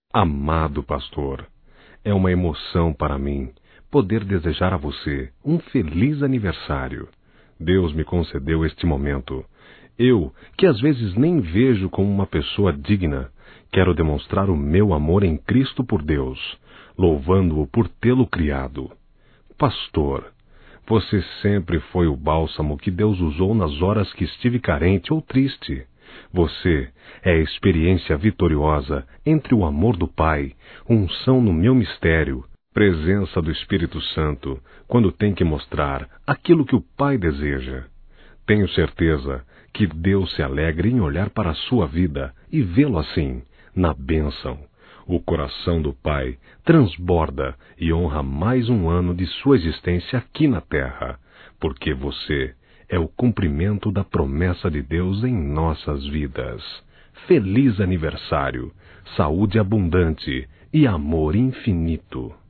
Amado pastor, é uma emoção para mim poder desejar a você um feliz aniversário. Deus me concedeu este momento. Eu, que às vezes nem vejo como uma pessoa digna, quero demonstrar o meu amor em Cristo por Deus, louvando-o por tê-lo criado. Pastor, você sempre foi o bálsamo que Deus usou nas horas que estive carente ou triste. Você é a experiência vitoriosa entre o amor do Pai, unção no meu mistério, presença do Espírito Santo, quando tem que mostrar aquilo que o Pai deseja. Tenho certeza que Deus se alegra em olhar para a sua vida e vê-lo assim, na bênção. O coração do Pai transborda e honra mais um ano de sua existência aqui na terra, porque você é o cumprimento da promessa de Deus em nossas vidas. Feliz aniversário, saúde abundante e amor infinito.